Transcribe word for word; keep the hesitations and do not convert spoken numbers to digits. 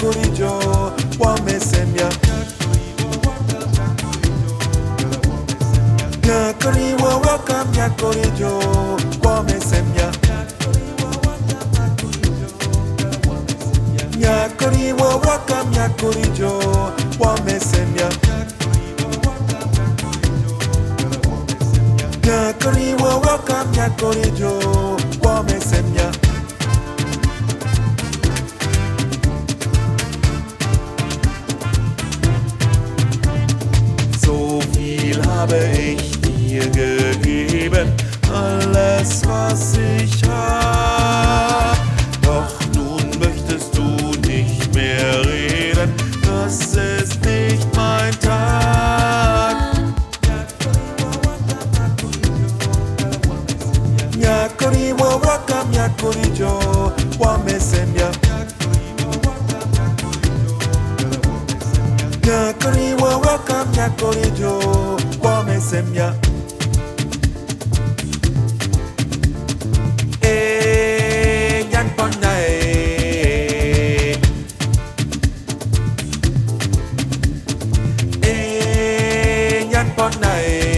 kurijo wamesemya nyakuriwa wakamya kurijo wamesemya nyakuriwa wakamya kurijo wamesemya nyakuriwa wakamya kurijo wamesemya. So viel habe ich dir gegeben, alles was ich hab. Doch nun möchtest du nicht mehr reden, das ist nicht mein Tag. Nyakuriwa wakam nyakurijo wamesemya nyakuriwa wakam nyakurijo wamesemya. Eh nyan pona eh eh nyan pona eh